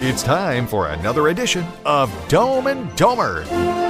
It's time for another edition of Dome and Domer.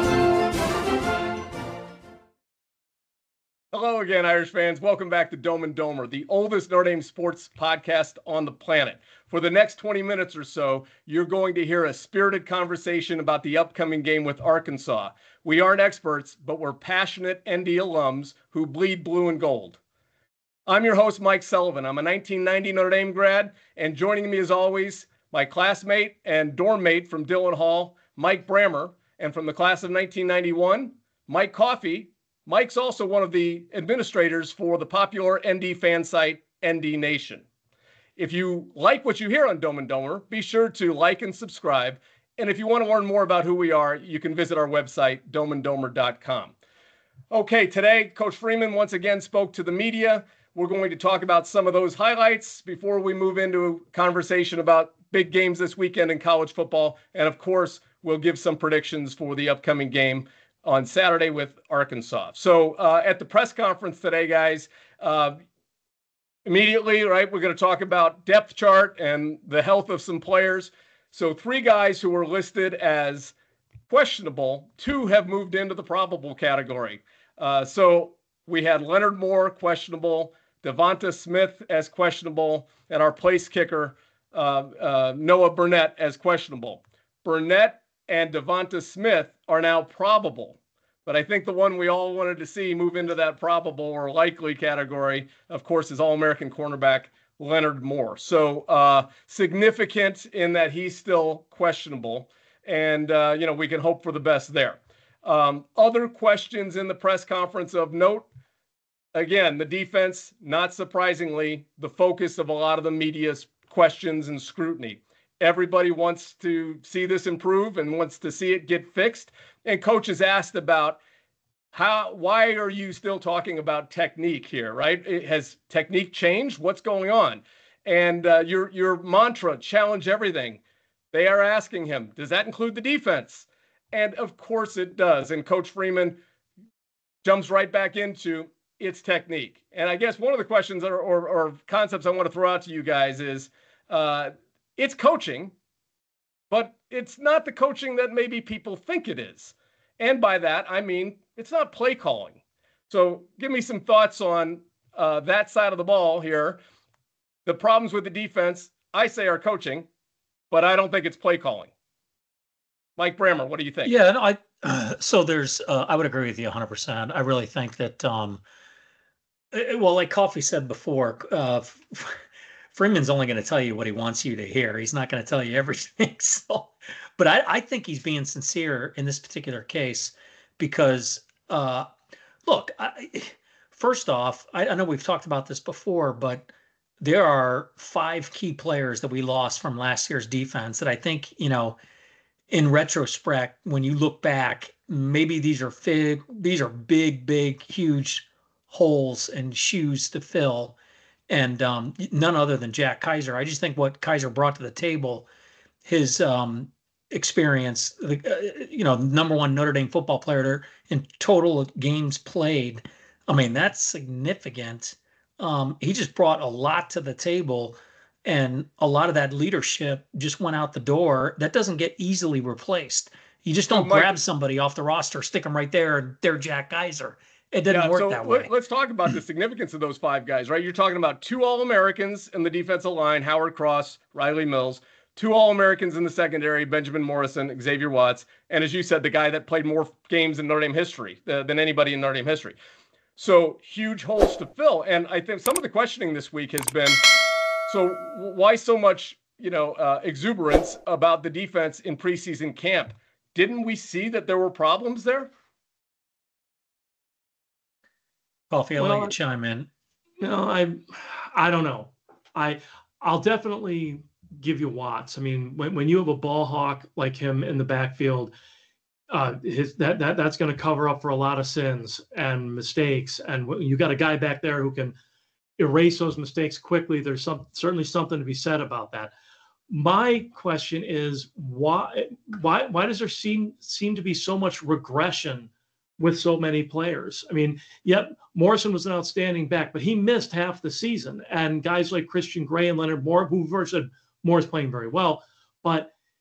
Hello again, Irish fans. Welcome back to Dome and Domer, the oldest Notre Dame sports podcast on the planet. For the next 20 minutes or so, you're going to hear a spirited conversation about the upcoming game with Arkansas. We aren't experts, but we're passionate ND alums who bleed blue and gold. I'm your host, Mike Sullivan. I'm a 1990 Notre Dame grad, and joining me as always, my classmate and dorm mate from Dillon Hall, Mike Brammer, and from the class of 1991, Mike Coffey. Mike's also one of the administrators for the popular ND fan site, ND Nation. If you like what you hear on Dome and Domer, be sure to like and subscribe. And if you want to learn more about who we are, you can visit our website, domeanddomer.com. Okay, today, Coach Freeman once again spoke to the media. We're going to talk about some of those highlights before we move into a conversation about big games this weekend in college football. And of course, we'll give some predictions for the upcoming game on Saturday with Arkansas. So at the press conference today, guys, immediately, right, we're going to talk about depth chart and the health of some players. So 3 guys who were listed as questionable, 2 have moved into the probable category. So we had Leonard Moore, questionable, Devonta Smith as questionable, and our place kicker, Noah Burnett, as questionable. Burnett and Devonta Smith are now probable, but I think the one we all wanted to see move into that probable or likely category, of course, is All-American cornerback Leonard Moore. So significant in that he's still questionable, and we can hope for the best there. Other questions in the press conference of note. Again, the defense, not surprisingly, the focus of a lot of the media's questions and scrutiny. Everybody wants to see this improve and wants to see it get fixed. And coach is asked about why are you still talking about technique here, right? Has technique changed? What's going on? And your mantra, challenge everything. They are asking him, does that include the defense? And of course it does. And Coach Freeman jumps right back into its technique. And I guess one of the questions or concepts I want to throw out to you guys is it's coaching, but it's not the coaching that maybe people think it is. And by that, I mean, it's not play calling. So give me some thoughts on that side of the ball here. The problems with the defense, I say, are coaching, but I don't think it's play calling. Mike Brammer, what do you think? Yeah, so there's, I would agree with you 100%. I really think that, well, like Coffey said before, Freeman's only going to tell you what he wants you to hear. He's not going to tell you everything. So, but I think he's being sincere in this particular case because, look, first off, I know we've talked about this before, but there are 5 key players that we lost from last year's defense that I think, in retrospect, when you look back, maybe these are big, huge holes and shoes to fill. And none other than Jack Kaiser. I just think what Kaiser brought to the table, his experience, number 1 Notre Dame football player in total games played. I mean, that's significant. He just brought a lot to the table, and a lot of that leadership just went out the door. That doesn't get easily replaced. You just don't grab somebody off the roster, stick them right there, and they're Jack Kaiser. It didn't work that way. Let's talk about the significance of those 5 guys, right? You're talking about 2 All-Americans in the defensive line, Howard Cross, Riley Mills, 2 All-Americans in the secondary, Benjamin Morrison, Xavier Watts, and as you said, the guy that played more games in Notre Dame history than anybody in Notre Dame history. So huge holes to fill. And I think some of the questioning this week has been, so why so much, exuberance about the defense in preseason camp? Didn't we see that there were problems there? Coffee, I'll let you chime in. I don't know. I'll definitely give you Watts. I mean, when you have a ball hawk like him in the backfield, that's going to cover up for a lot of sins and mistakes. And you got a guy back there who can erase those mistakes quickly. There's certainly something to be said about that. My question is why does there seem to be so much regression with so many players? I mean, yep, Morrison was an outstanding back, but he missed half the season. And guys like Christian Gray and Leonard Moore, who said Moore's playing very well, but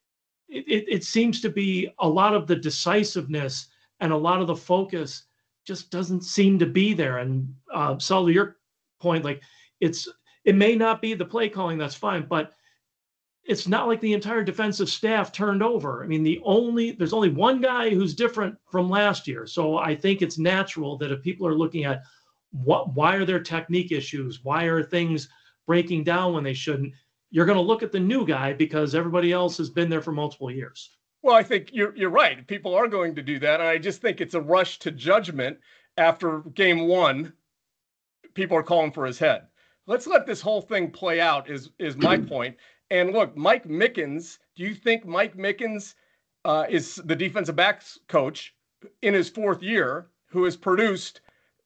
it seems to be a lot of the decisiveness and a lot of the focus just doesn't seem to be there. And Saul, to your point, like it may not be the play calling, that's fine, but it's not like the entire defensive staff turned over. I mean, there's only one guy who's different from last year. So I think it's natural that if people are looking at why are there technique issues? Why are things breaking down when they shouldn't? You're going to look at the new guy because everybody else has been there for multiple years. Well, I think you're right. People are going to do that. And I just think it's a rush to judgment after game one. People are calling for his head. Let's let this whole thing play out is my point. And look, Mike Mickens, do you think Mike Mickens is the defensive backs coach in his fourth year who has produced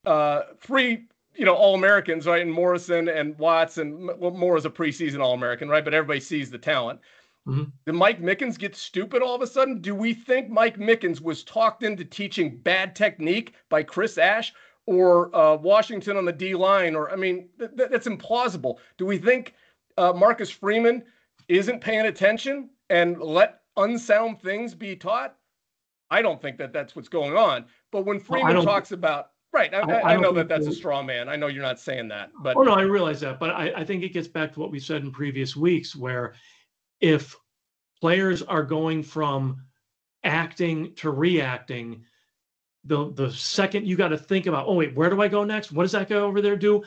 three, All-Americans, right? And Morrison and Watts, and Moore is a preseason All-American, right? But everybody sees the talent. Mm-hmm. Did Mike Mickens get stupid all of a sudden? Do we think Mike Mickens was talked into teaching bad technique by Chris Ash or Washington on the D-line? Or, I mean, that's implausible. Do we think Marcus Freeman isn't paying attention and let unsound things be taught? I don't think that that's what's going on. But when Freeman talks about, right, I know that that's a straw man. I know you're not saying that. But no, I realize that. But I think it gets back to what we said in previous weeks, where if players are going from acting to reacting, the second you got to think about, oh, wait, where do I go next? What does that guy over there do?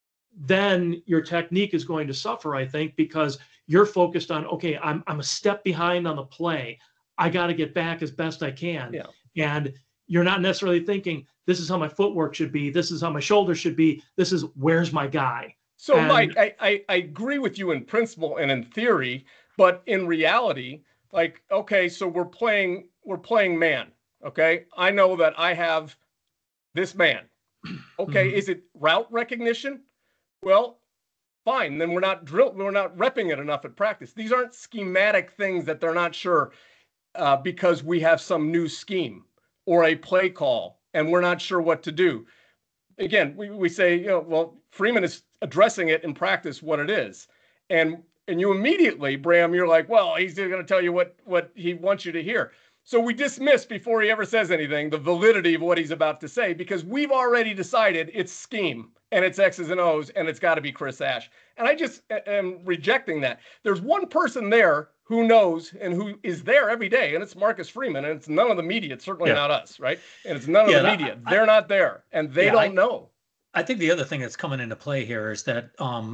Then your technique is going to suffer, I think, because you're focused on, okay, I'm a step behind on the play. I got to get back as best I can. Yeah. And you're not necessarily thinking, this is how my footwork should be. This is how my shoulders should be. This is, where's my guy? So, Mike, I agree with you in principle and in theory, but in reality, like, okay, so we're playing man. Okay. I know that I have this man. Okay. Mm-hmm. Is it route recognition? Well, fine. Then we're not repping it enough at practice. These aren't schematic things that they're not sure because we have some new scheme or a play call and we're not sure what to do. Again, we say, well, Freeman is addressing it in practice what it is. And you immediately, Bram, you're like, well, he's going to tell you what he wants you to hear. So we dismiss before he ever says anything the validity of what he's about to say because we've already decided it's scheme and it's X's and O's and it's got to be Chris Ash. And I just am rejecting that. There's one person there who knows and who is there every day, and it's Marcus Freeman, and it's none of the media. It's certainly not us, right? And it's none of the media. They're not there, and they don't know. I think the other thing that's coming into play here is that,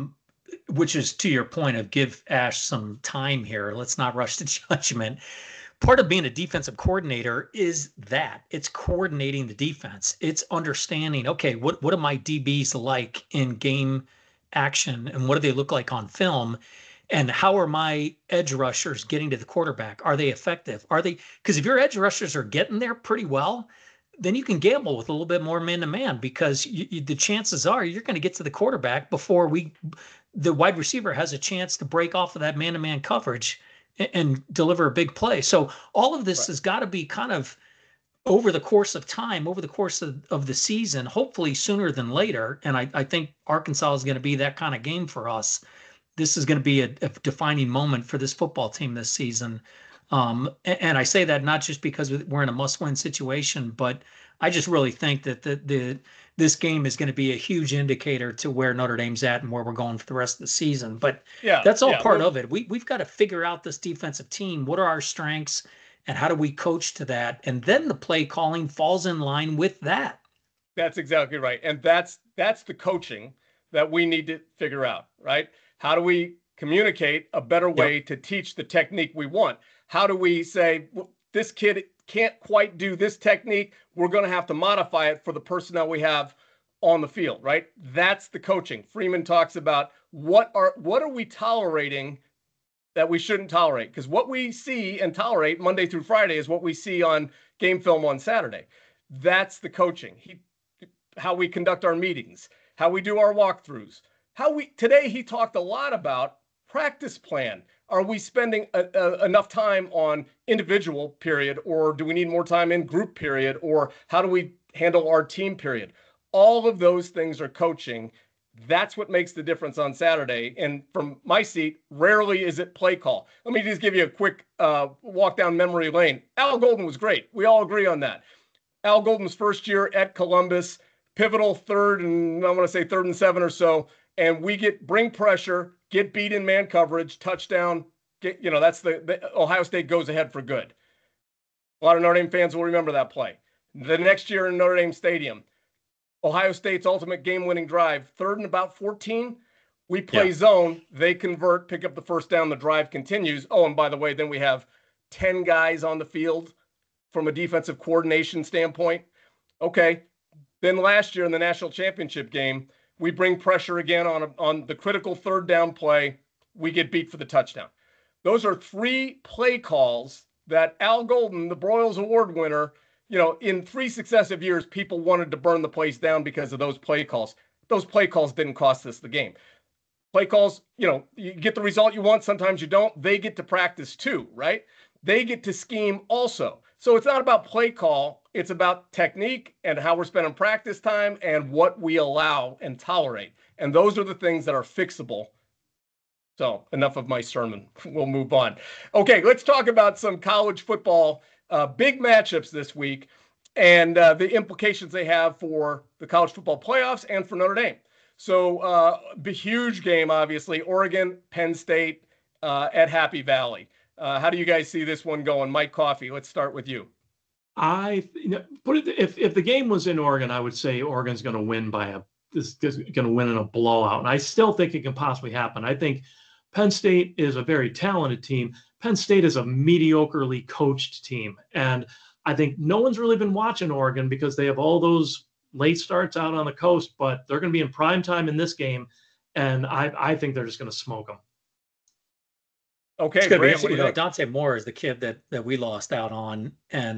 which is to your point of give Ash some time here. Let's not rush to judgment. Part of being a defensive coordinator is that it's coordinating the defense. It's understanding, okay, what are my DBs like in game action and what do they look like on film? And how are my edge rushers getting to the quarterback? Are they effective? Because if your edge rushers are getting there pretty well, then you can gamble with a little bit more man-to-man because the chances are you're going to get to the quarterback before the wide receiver has a chance to break off of that man-to-man coverage and deliver a big play. So all of this has got to be kind of over the course of time, over the course of the season, hopefully sooner than later. And I think Arkansas is going to be that kind of game for us. This is going to be a defining moment for this football team this season. And I say that not just because we're in a must-win situation, but I just really think that this game is going to be a huge indicator to where Notre Dame's at and where we're going for the rest of the season. But that's all part of it. We've got to figure out this defensive team. What are our strengths and how do we coach to that? And then the play calling falls in line with that. That's exactly right. And that's the coaching that we need to figure out, right? How do we communicate a better way to teach the technique we want? How do we say, well, this kid can't quite do this technique. We're going to have to modify it for the personnel we have on the field, right? That's the coaching. Freeman talks about what are we tolerating that we shouldn't tolerate? Because what we see and tolerate Monday through Friday is what we see on game film on Saturday. That's the coaching. How we conduct our meetings, how we do our walkthroughs. Today he talked a lot about practice plan. Are we spending enough time on individual period, or do we need more time in group period, or how do we handle our team period? All of those things are coaching. That's what makes the difference on Saturday. And from my seat, rarely is it play call. Let me just give you a quick walk down memory lane. Al Golden was great. We all agree on that. Al Golden's first year at Columbus, pivotal third and I want to say 3rd and 7 or so. And we bring pressure, get beat in man coverage, touchdown. That's the Ohio State goes ahead for good. A lot of Notre Dame fans will remember that play. The next year in Notre Dame Stadium, Ohio State's ultimate game-winning drive, 3rd and about 14. We play zone. They convert, pick up the first down. The drive continues. Oh, and by the way, then we have 10 guys on the field from a defensive coordination standpoint. Okay. Then last year in the national championship game, we bring pressure again on the critical 3rd down play. We get beat for the touchdown. Those are 3 play calls that Al Golden, the Broyles Award winner, in 3 successive years, people wanted to burn the place down because of those play calls. Those play calls didn't cost us the game. Play calls, you get the result you want. Sometimes you don't. They get to practice too, right? They get to scheme also. So it's not about play call. It's about technique and how we're spending practice time and what we allow and tolerate. And those are the things that are fixable. So enough of my sermon. We'll move on. Okay, let's talk about some college football big matchups this week and the implications they have for the college football playoffs and for Notre Dame. So the huge game, obviously, Oregon, Penn State at Happy Valley. How do you guys see this one going? Mike Coffey, let's start with you. If the game was in Oregon, I would say Oregon's going to win going to win in a blowout. And I still think it can possibly happen. I think Penn State is a very talented team. Penn State is a mediocrely coached team. And I think no one's really been watching Oregon because they have all those late starts out on the coast, but they're going to be in prime time in this game. And I think they're just going to smoke them. Okay, it's gonna be Dante Moore is the kid that we lost out on,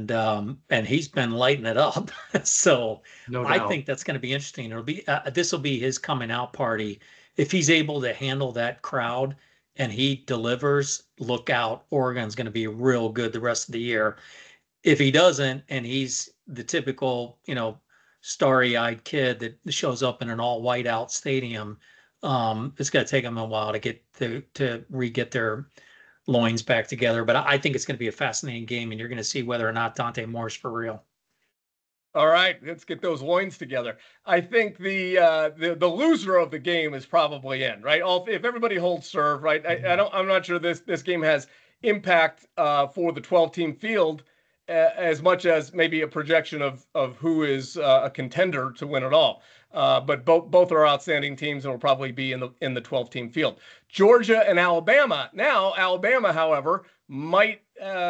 and he's been lighting it up. So no doubt. I think that's going to be interesting. It'll be this will be his coming out party if he's able to handle that crowd and he delivers. Look out, Oregon's going to be real good the rest of the year. If he doesn't, and he's the typical starry-eyed kid that shows up in an all-white out stadium, it's going to take them a while to get to re-get their loins back together. But I think it's going to be a fascinating game, and you're going to see whether or not Dante Moore's for real. All right, let's get those loins together. I think the loser of the game is probably in, right? If everybody holds serve, right? I'm not sure this game has impact for the 12-team field as much as maybe a projection of who is a contender to win it all. But both are outstanding teams and will probably be in the 12-team field. Georgia and Alabama. Now, Alabama, however, might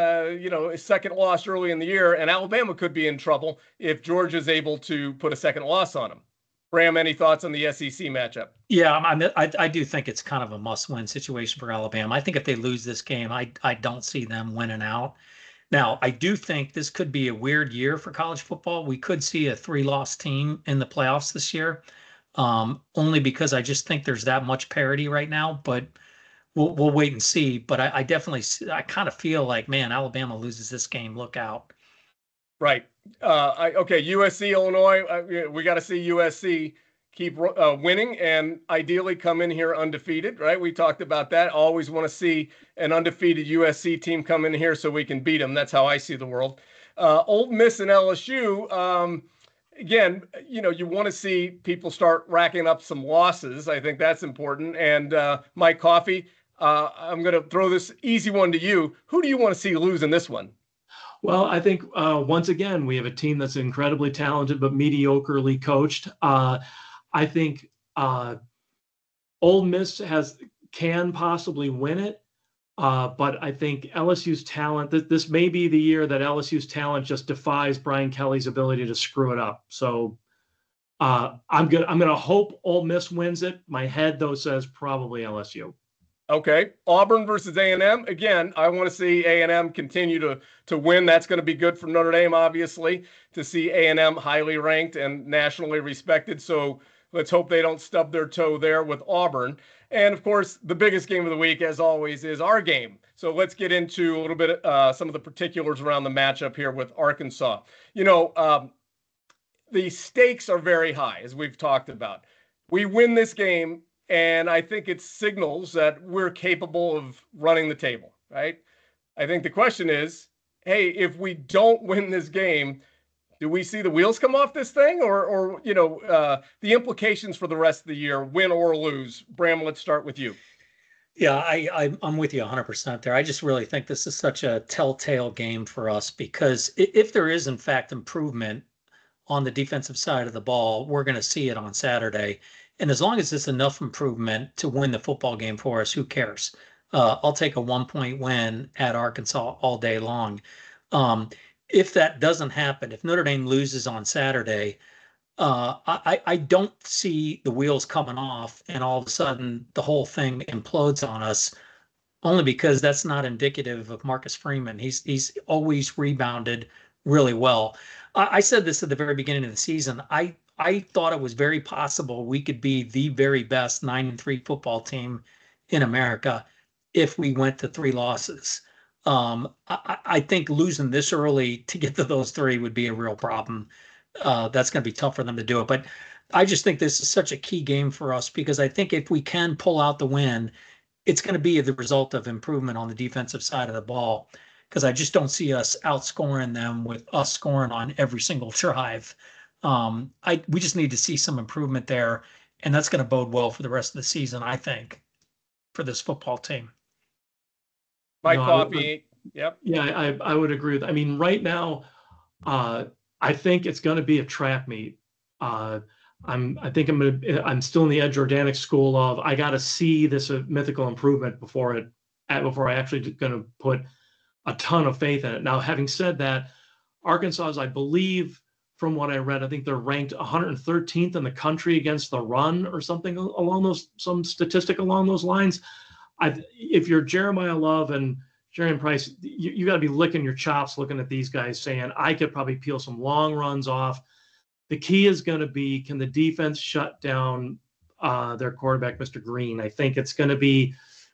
a second loss early in the year, and Alabama could be in trouble if Georgia's able to put a second loss on them. Bram, any thoughts on the SEC matchup? Yeah, I do think it's kind of a must-win situation for Alabama. I think if they lose this game, I don't see them winning out. Now, I do think this could be a weird year for college football. We could see a 3-loss team in the playoffs this year, only because I just think there's that much parity right now. But we'll wait and see. But I definitely I kind of feel like, man, Alabama loses this game. Look out. Right. Okay, USC, Illinois. We got to see USC keep winning and ideally come in here undefeated, right? We talked about that. Always want to see an undefeated USC team come in here so we can beat them. That's how I see the world. Ole Miss and LSU, again, you want to see people start racking up some losses. I think that's important. And Mike Coffey, I'm going to throw this easy one to you. Who do you want to see lose in this one? Well, I think once again, we have a team that's incredibly talented but mediocrely coached. I think Ole Miss can possibly win it, but I think LSU's talent. This may be the year that LSU's talent just defies Brian Kelly's ability to screw it up. So I'm gonna hope Ole Miss wins it. My head though says probably LSU. Okay, Auburn versus A&M. Again, I want to see A&M continue to win. That's going to be good for Notre Dame, obviously, to see A&M highly ranked and nationally respected. So let's hope they don't stub their toe there with Auburn. And, of course, the biggest game of the week, as always, is our game. So let's get into a little bit some of the particulars around the matchup here with Arkansas. The stakes are very high, as we've talked about. we win this game, and I think it signals that we're capable of running the table, right? I think the question is, hey, if we don't win this game, do we see the wheels come off this thing, or the implications for the rest of the year, win or lose? Bram, let's start with you. Yeah, I'm with you 100% there. I just really think this is such a telltale game for us because if there is in fact improvement on the defensive side of the ball, we're going to see it on Saturday. And as long as it's enough improvement to win the football game for us, who cares? I'll take a 1-point win at Arkansas all day long. If that doesn't happen, if Notre Dame loses on Saturday, I don't see the wheels coming off and all of a sudden the whole thing implodes on us, only because that's not indicative of Marcus Freeman. He's always rebounded really well. I said this at the very beginning of the season. I thought it was very possible we could be the very best 9-3 football team in America if we went to 3 losses. I think losing this early to get to those 3 would be a real problem. That's going to be tough for them to do it. But I just think this is such a key game for us because I think if we can pull out the win, it's going to be the result of improvement on the defensive side of the ball, because I just don't see us outscoring them with us scoring on every single drive. We just need to see some improvement there, and that's going to bode well for the rest of the season, I think, for this football team. Mike Coffey. Yep. Yeah, I would agree with that. I mean, right now, I think it's going to be a trap meet. I'm still in the Ed Jordanic school of I got to see this mythical improvement before I actually going to put a ton of faith in it. Now, having said that, Arkansas is, I believe, from what I read, I think they're ranked 113th in the country against the run or something along some statistic along those lines. If you're Jeremiah Love and Jerian Price, you got to be licking your chops looking at these guys saying, I could probably peel some long runs off. The key is going to be, can the defense shut down their quarterback, Mr. Green? I think it's going to be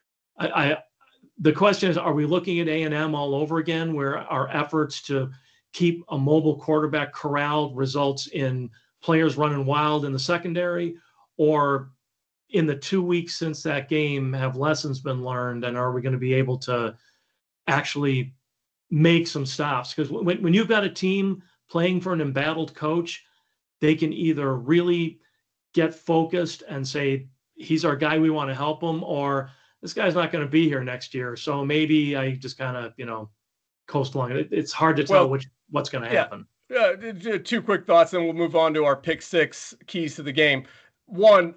the question is, are we looking at A&M all over again, where our efforts to keep a mobile quarterback corralled results in players running wild in the secondary? Or in the 2 weeks since that game, have lessons been learned, and are we going to be able to actually make some stops? Because when you've got a team playing for an embattled coach, they can either really get focused and say, he's our guy, we want to help him, or this guy's not going to be here next year, so maybe I just kind of, coast along. It's hard to tell what's going to happen. Yeah, 2 quick thoughts, then we'll move on to our pick 6 keys to the game. One,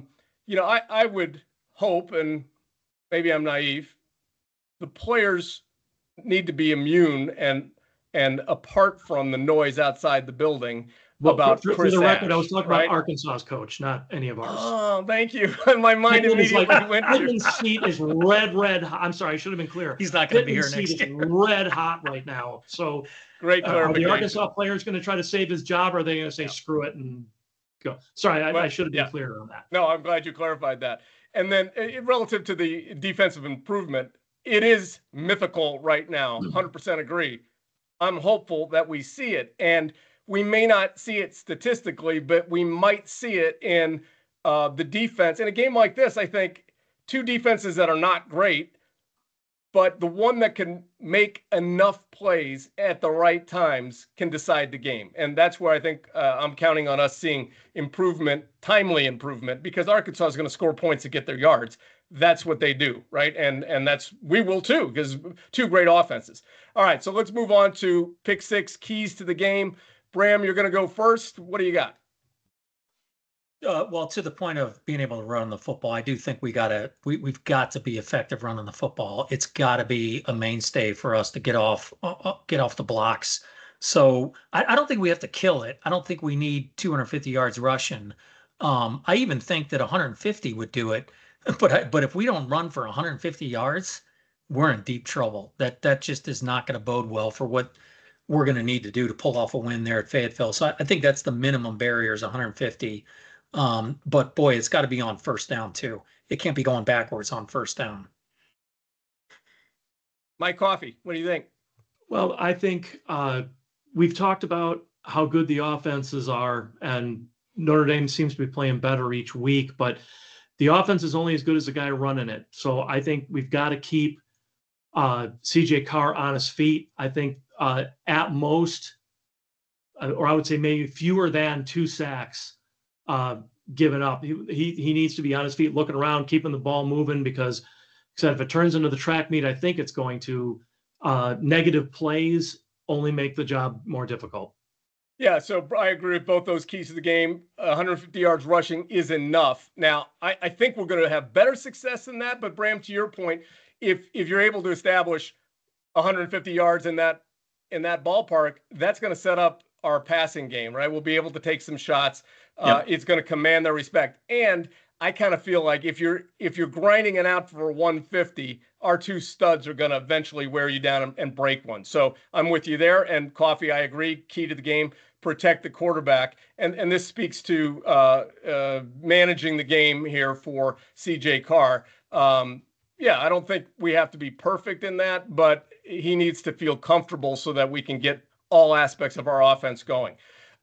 I would hope, and maybe I'm naive, the players need to be immune and apart from the noise outside the building about for Chris the record, Ash, I was talking about Arkansas's coach, not any of ours. Oh, thank you. My mind immediately went to Pittman's seat is red hot. I'm sorry, I should have been clear. He's not going to be here next year. Red hot right now. So great clarification. Are the Arkansas players going to try to save his job, or are they going to say screw it and go? Sorry, I should have been clearer on that. No, I'm glad you clarified that. And then relative to the defensive improvement, it is mythical right now. 100% agree. I'm hopeful that we see it. And we may not see it statistically, but we might see it in the defense. In a game like this, I think 2 defenses that are not great, but the one that can make enough plays at the right times can decide the game. And that's where I think I'm counting on us seeing improvement, timely improvement, because Arkansas is going to score points to get their yards. That's what they do, right? And we will too, because 2 great offenses. All right, so let's move on to pick 6, keys to the game. Bram, you're going to go first. What do you got? Well, to the point of being able to run the football, I do think we've got to be effective running the football. It's got to be a mainstay for us to get off the blocks. So I don't think we have to kill it. I don't think we need 250 yards rushing. I even think that 150 would do it. But if we don't run for 150 yards, we're in deep trouble. That just is not going to bode well for what we're going to need to do to pull off a win there at Fayetteville. So I think that's the minimum barrier is 150. But boy, it's got to be on first down too. It can't be going backwards on first down. Mike Coffey, what do you think? Well, I think we've talked about how good the offenses are, and Notre Dame seems to be playing better each week, but the offense is only as good as the guy running it. So I think we've got to keep CJ Carr on his feet. I think at most, or I would say maybe fewer than 2 sacks given up. He needs to be on his feet, looking around, keeping the ball moving, because if it turns into the track meet, I think it's going to negative plays only make the job more difficult. Yeah, so I agree with both those keys to the game. 150 yards rushing is enough. Now, I think we're going to have better success than that. But Bram, to your point, if you're able to establish 150 yards in that ballpark, that's going to set up our passing game, right? We'll be able to take some shots. It's going to command their respect. And I kind of feel like if you're grinding it out for 150, our 2 studs are going to eventually wear you down and break one. So I'm with you there. And Coffee, I agree. Key to the game, protect the quarterback. And this speaks to managing the game here for CJ Carr. I don't think we have to be perfect in that, but he needs to feel comfortable so that we can get all aspects of our offense going.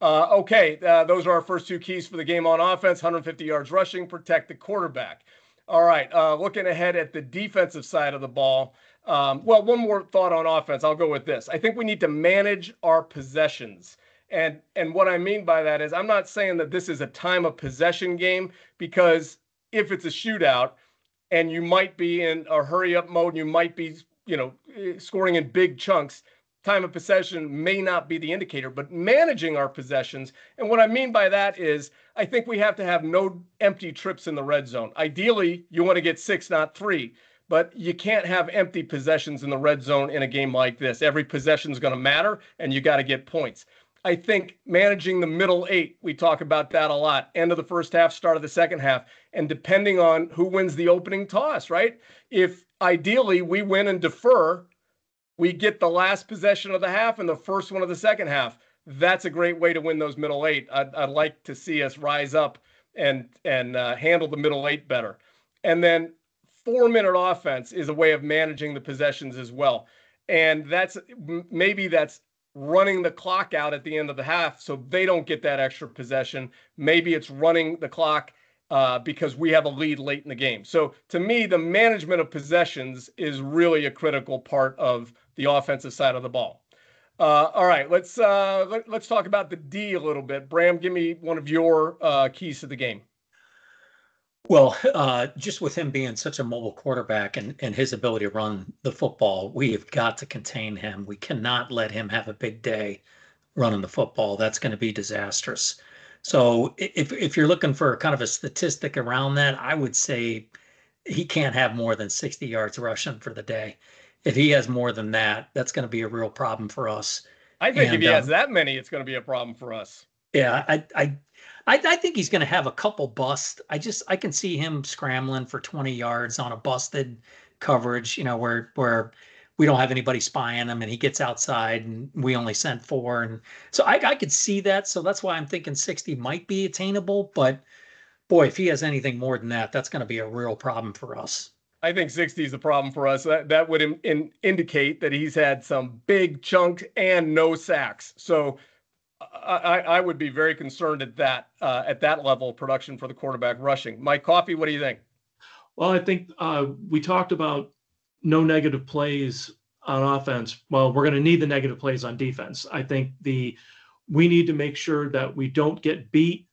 Those are our first 2 keys for the game on offense: 150 yards rushing, protect the quarterback. All right, looking ahead at the defensive side of the ball. One more thought on offense. I'll go with this. I think we need to manage our possessions. And what I mean by that is I'm not saying that this is a time of possession game, because if it's a shootout and you might be in a hurry up mode, you might be, scoring in big chunks, time of possession may not be the indicator, but managing our possessions. And what I mean by that is I think we have to have no empty trips in the red zone. Ideally, you want to get 6, not 3, but you can't have empty possessions in the red zone in a game like this. Every possession is going to matter, and you got to get points. I think managing the middle 8, we talk about that a lot. End of the first half, start of the second half, and depending on who wins the opening toss, right? If ideally we win and defer, we get the last possession of the half and the first one of the second half. That's a great way to win those middle 8. I'd like to see us rise up and handle the middle 8 better. And then 4-minute offense is a way of managing the possessions as well. And that's running the clock out at the end of the half so they don't get that extra possession. Maybe it's running the clock because we have a lead late in the game. So to me, the management of possessions is really a critical part of the offensive side of the ball. All right, let's talk about the D a little bit. Bram, give me one of your keys to the game. Well, just with him being such a mobile quarterback and his ability to run the football, we have got to contain him. We cannot let him have a big day running the football. That's going to be disastrous. So if you're looking for kind of a statistic around that, I would say he can't have more than 60 yards rushing for the day. If he has more than that, that's going to be a real problem for us. I think if he has that many, it's going to be a problem for us. Yeah, I think he's going to have a couple busts. I can see him scrambling for 20 yards on a busted coverage, where we don't have anybody spying him and he gets outside and we only sent 4. And so I could see that. So that's why I'm thinking 60 might be attainable. But boy, if he has anything more than that, that's going to be a real problem for us. I think 60 is the problem for us. That would indicate that he's had some big chunks and no sacks. So I would be very concerned at that level of production for the quarterback rushing. Mike Coffey, what do you think? Well, I think we talked about no negative plays on offense. Well, we're going to need the negative plays on defense. I think we need to make sure that we don't get beat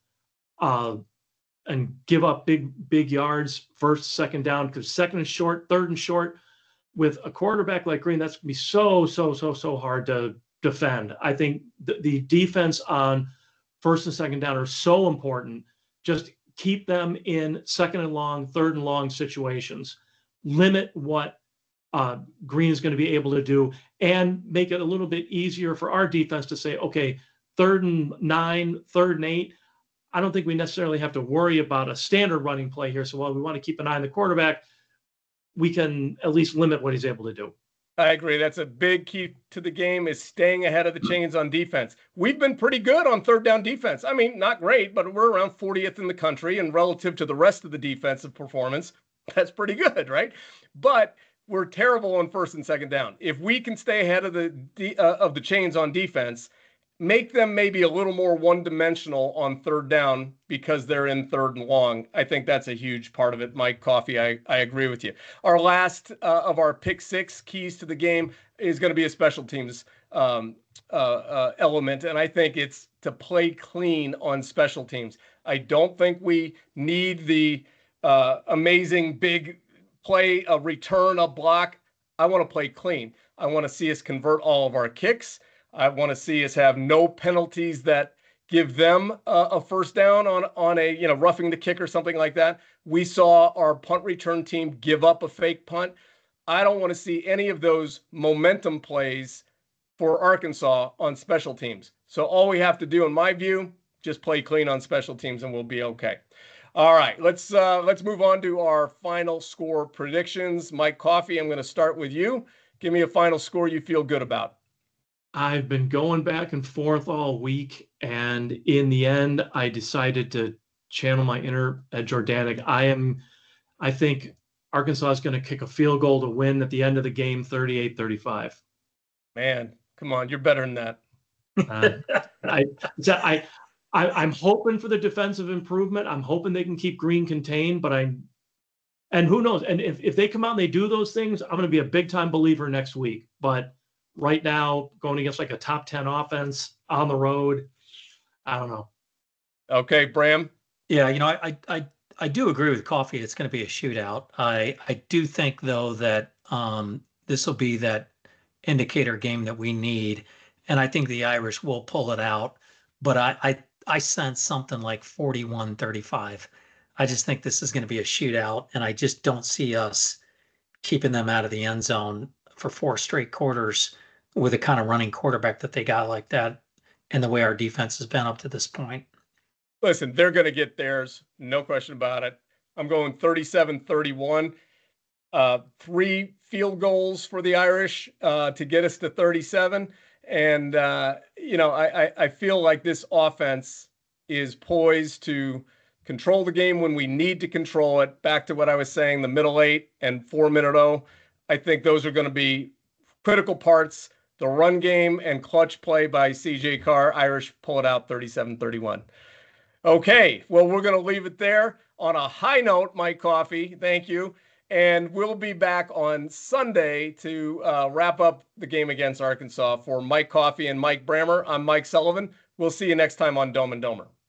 and give up big yards first, second down, because second and short, third and short, with a quarterback like Green, that's going to be so hard to defend. I think the defense on first and second down are so important. Just keep them in second and long, third and long situations. Limit what Green is going to be able to do and make it a little bit easier for our defense to say, okay, 3rd and 9, 3rd and 8. I don't think we necessarily have to worry about a standard running play here. So while we want to keep an eye on the quarterback, we can at least limit what he's able to do. I agree. That's a big key to the game, is staying ahead of the chains on defense. We've been pretty good on third down defense. I mean, not great, but we're around 40th in the country, and relative to the rest of the defensive performance, that's pretty good, right? But we're terrible on first and second down. If we can stay ahead of the chains on defense, make them maybe a little more one-dimensional on third down because they're in third and long. I think that's a huge part of it. Mike Coffey, I agree with you. Our last of our pick six keys to the game is going to be a special teams element, and I think it's to play clean on special teams. I don't think we need the amazing big play, a return, a block. I want to play clean. I want to see us convert all of our kicks. I want to see us have no penalties that give them a first down on a, roughing the kick or something like that. We saw our punt return team give up a fake punt. I don't want to see any of those momentum plays for Arkansas on special teams. So all we have to do, in my view, just play clean on special teams and we'll be okay. All right, let's move on to our final score predictions. Mike Coffey, I'm going to start with you. Give me a final score you feel good about. I've been going back and forth all week, and in the end, I decided to channel my inner Ed Jordanic. I think Arkansas is going to kick a field goal to win at the end of the game, 38-35. Man, come on, you're better than that. I'm hoping for the defensive improvement. I'm hoping they can keep Green contained, and who knows? And if they come out and they do those things, I'm going to be a big time believer next week. But right now, going against like a top 10 offense on the road, I don't know. Okay, Bram. Yeah, I do agree with Coffey. It's going to be a shootout. I do think though that this will be that indicator game that we need, and I think the Irish will pull it out. But I sense something like 41-35. I just think this is going to be a shootout, and I just don't see us keeping them out of the end zone for 4 straight quarters with a kind of running quarterback that they got like that and the way our defense has been up to this point. Listen, they're going to get theirs. No question about it. I'm going 37-31. 3 field goals for the Irish to get us to 37. And, I feel like this offense is poised to control the game when we need to control it. Back to what I was saying, the middle 8 and 4-minute. I think those are going to be critical parts. The run game and clutch play by C.J. Carr. Irish pull it out 37-31. Okay, well, we're going to leave it there on a high note, Mike Coffey. Thank you. And we'll be back on Sunday to wrap up the game against Arkansas. For Mike Coffey and Mike Brammer, I'm Mike Sullivan. We'll see you next time on Dome and Domer.